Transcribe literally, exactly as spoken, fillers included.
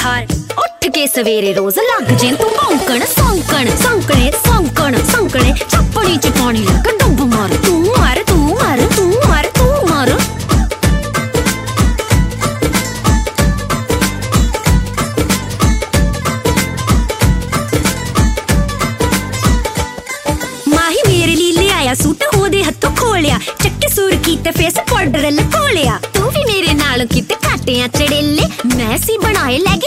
ਹਾਰ ਉੱਠ ਕੇ ਸਵੇਰੇ ਰੋਜ਼ ਲੱਗ ਜੇ ਤੂੰ ਭੌਂਕਣ ਸੌਂਕਣ ਸੌਂਕਣੇ ਸੌਂਕਣ ਸੌਂਕਣੇ ਚੱਪੜੀ ਚ ਪਾਣੀ ਲੱਗ ਡੁੱਬ ਮਾਰ ਤੂੰ ਮਾਰ ਤੂੰ ਮਾਰ ਤੂੰ ਮਾਰ ਤੂੰ ਮਾਰ ਮਾਹੀ ਮੇਰੇ ਲਈ ਲਿਆਇਆ ਸੂਟ ਉਹਦੇ ਹੱਥੋਂ ਖੋਲਿਆ ਚੱਕੇ ਸੁਰਖੀ ਤੇ ਫੇਸ ਪਾਊਡਰ ਲਕੋਲਿਆ ਤੂੰ ਵੀ ਮੇਰੇ ਨਾਲ ਕਿਤੇ ਕਾਟਿਆਂ ਚੜੇਲੇ ਮੈਂ ਸੀ ਬਣਾਏ ਲੈ